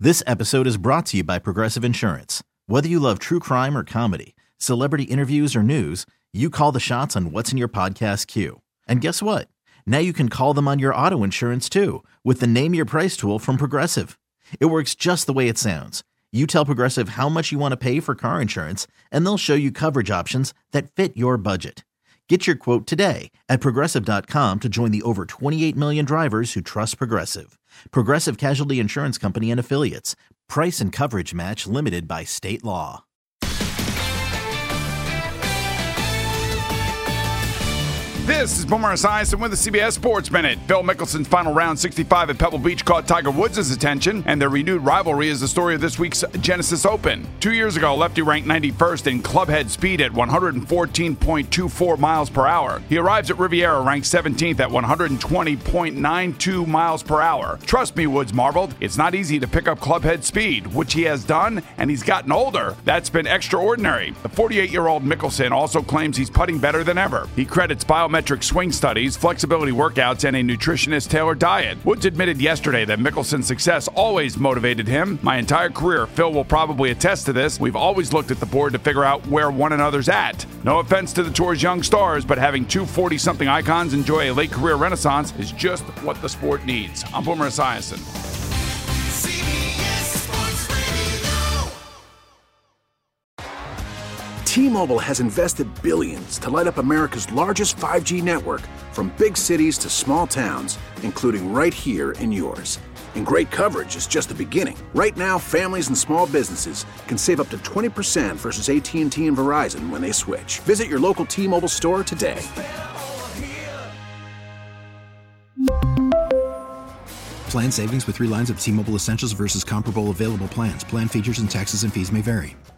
This episode is brought to you by Progressive Insurance. Whether you love true crime or comedy, celebrity interviews or news, you call the shots on what's in your podcast queue. And guess what? Now you can call them on your auto insurance too with the Name Your Price tool from Progressive. It works just the way it sounds. You tell Progressive how much you want to pay for car insurance, and they'll show you coverage options that fit your budget. Get your quote today at Progressive.com to join the over 28 million drivers who trust Progressive. Progressive Casualty Insurance Company and Affiliates. Price and coverage match limited by state law. This is Boomer Esiason with the CBS Sports Minute. Phil Mickelson's final round 65 at Pebble Beach caught Tiger Woods' attention, and their renewed rivalry is the story of this week's Genesis Open. 2 years ago, lefty ranked 91st in clubhead speed at 114.24 miles per hour. He arrives at Riviera ranked 17th at 120.92 miles per hour. Trust me, Woods marveled, it's not easy to pick up clubhead speed, which he has done, and he's gotten older. That's been extraordinary. The 48-year-old Mickelson also claims he's putting better than ever. He credits biometric swing studies, flexibility workouts, and a nutritionist-tailored diet. Woods admitted yesterday that Mickelson's success always motivated him. My entire career, Phil will probably attest to this, we've always looked at the board to figure out where one another's at. No offense to the Tour's young stars, but having two 40-something icons enjoy a late career renaissance is just what the sport needs. I'm Boomer Esiason. T-Mobile has invested billions to light up America's largest 5G network, from big cities to small towns, including right here in yours. And great coverage is just the beginning. Right now, families and small businesses can save up to 20% versus AT&T and Verizon when they switch. Visit your local T-Mobile store today. Plan savings with 3 lines of T-Mobile Essentials versus comparable available plans. Plan features and taxes and fees may vary.